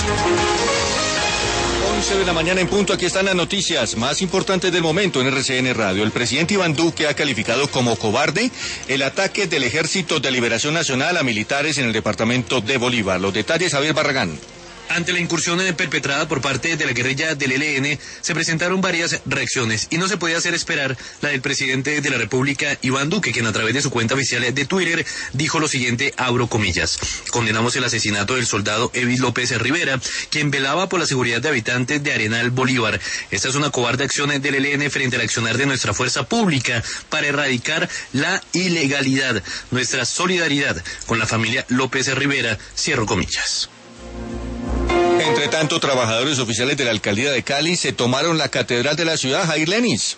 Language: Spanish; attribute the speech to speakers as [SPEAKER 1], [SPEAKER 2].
[SPEAKER 1] 11 de la mañana en punto, aquí están las noticias más importantes del momento en RCN Radio. El presidente Iván Duque ha calificado como cobarde el ataque del Ejército de Liberación Nacional a militares en el departamento de Bolívar. Los detalles, Javier Barragán.
[SPEAKER 2] Ante la incursión perpetrada por parte de la guerrilla del ELN, se presentaron varias reacciones y no se podía hacer esperar la del presidente de la República, Iván Duque, quien a través de su cuenta oficial de Twitter dijo lo siguiente, abro comillas: condenamos el asesinato del soldado Evis López Rivera, quien velaba por la seguridad de habitantes de Arenal Bolívar. Esta es una cobarde acción del ELN frente al accionar de nuestra fuerza pública para erradicar la ilegalidad. Nuestra solidaridad con la familia López Rivera, cierro comillas.
[SPEAKER 1] Entre tanto, trabajadores oficiales de la alcaldía de Cali se tomaron la catedral de la ciudad, Jair Lenis.